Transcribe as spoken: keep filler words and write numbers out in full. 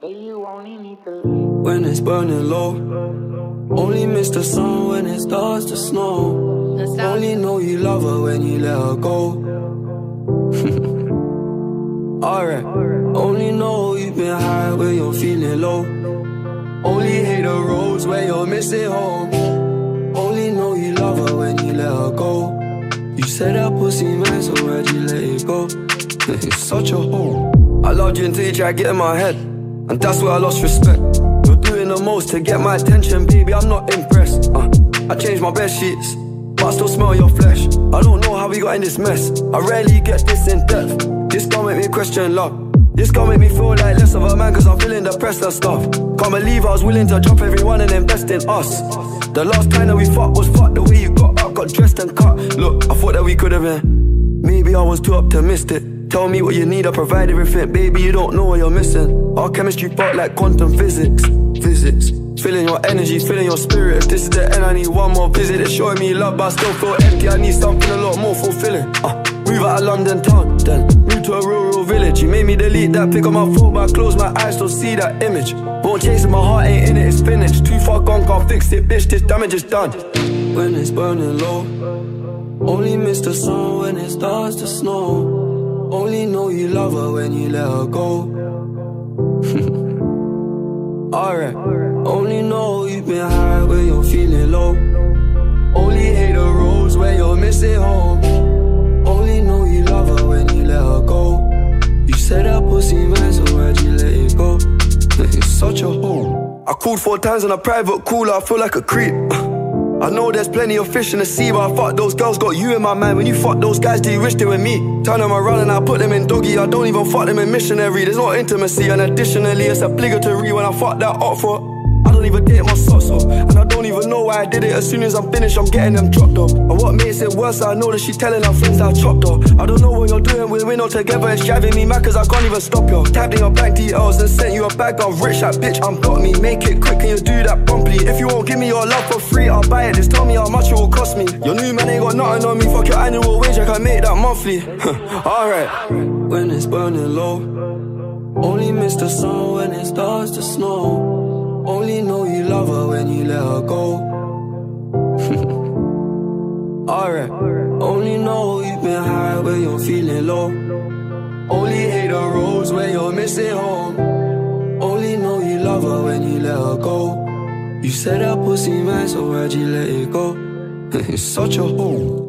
When it's burning low, only miss the sun when it starts to snow. Only know you love her when you let her go. Alright, only know you've been high when you're feeling low. Only hate the roads where you're missing home. Only know you love her when you let her go. You said that pussy man, so why'd you let it go? It's such a hole. I loved you until you tried to get in my head, and that's where I lost respect. You're doing the most to get my attention, baby, I'm not impressed. uh, I changed my bed sheets, but I still smell your flesh. I don't know how we got in this mess, I rarely get this in depth. This gon' make me question love. This gon' make me feel like less of a man, cause I'm feeling depressed and stuff. Can't believe I was willing to drop everyone and invest in us. The last time that we fucked was fucked. The way you got up, got dressed and cut. Look, I thought that we could've been. Maybe I was too optimistic. Tell me what you need, I provide everything. Baby, you don't know what you're missing. Our chemistry part like quantum physics. Physics. Feeling your energy, feeling your spirit. If this is the end, I need one more visit. It's showing me love, but I still feel empty. I need something a lot more fulfilling. uh, Move out of London town, then move to a rural village. You made me delete that pic on my phone, but I close my eyes, still see that image. Won't chase it, my heart ain't in it, it's finished. Too far gone, can't fix it, bitch, this damage is done. When it's burning low, only miss the sun when it starts to snow. Only know you love her when you let her go. Alright, only know you've been high when you're feeling low. Only hate the roads where you're missing home. Only know you love her when you let her go. You said that pussy man, so why'd you let it go? It's such a hole. I called four times on a private cooler, I feel like a creep. I know there's plenty of fish in the sea, but I fuck those girls, got you in my mind. When you fuck those guys, do you wish they were me? Turn them around and I put them in doggy. I don't even fuck them in missionary. There's no intimacy, and additionally it's obligatory when I fuck that up for. I don't even date my socks off, and I don't even know why I did it. As soon as I'm finished, I'm getting them dropped off. And what makes it worse, I know that she's telling her friends that I chopped off. I don't know what you're doing when we're not together. It's driving me mad cause I can't even stop you. Tapped in your bank details and sent you a bag of rich. That bitch unblock me, make it quick and you do that promptly. If you won't give me your love for free, I'll buy it. Just tell me how much it will cost me. Your new man ain't got nothing on me. Fuck your annual wage, I can make that monthly. Alright. When it's burning low, only miss the sun when it starts to snow. Only know you love her when you let her go. Alright, only know you've been high when you're feeling low. Only hate the roads where you're missing home. Only know you love her when you let her go. You said that pussy man, so why'd you let it go? It's such a hole.